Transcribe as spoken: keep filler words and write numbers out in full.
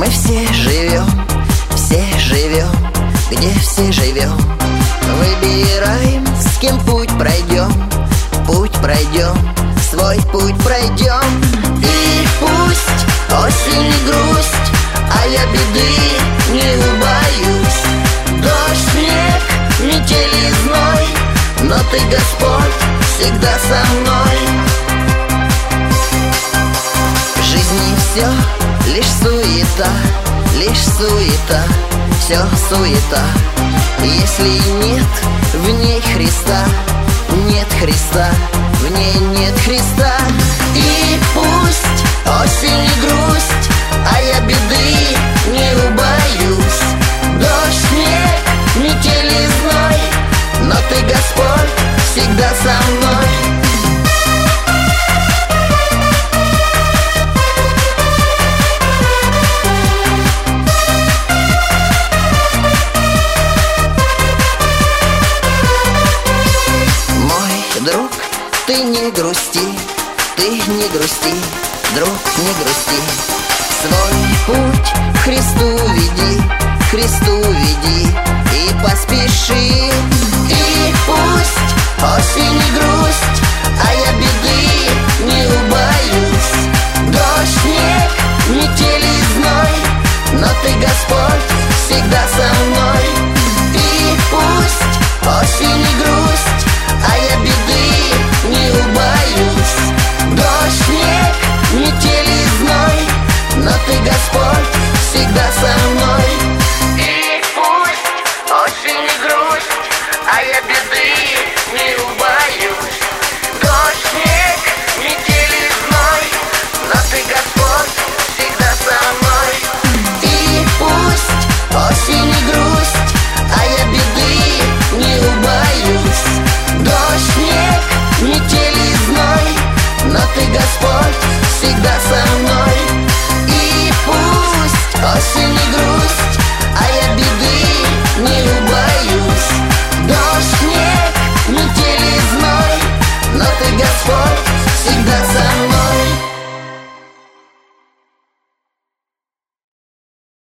Мы все живем, все живем, где все живем. Выбираем, с кем путь пройдем, путь пройдем, свой путь пройдем. И пусть осень и грусть, а я беды не убоюсь. Дождь, снег, метель и зной, но ты, Господь, всегда со мной. В жизни все лишь суета, лишь суета, все суета. Если нет в ней Христа, нет Христа, в ней нет Христа. И пусть осень и грусть, а я беды не убоюсь. Дождь, снег, метель и зной, но ты, Господь, всегда со мной. Друг, ты не грусти, ты не грусти, друг, не грусти. Свой путь к Христу веди, к Христу веди и поспеши. И пусть осень и грусть, а я беды не убью.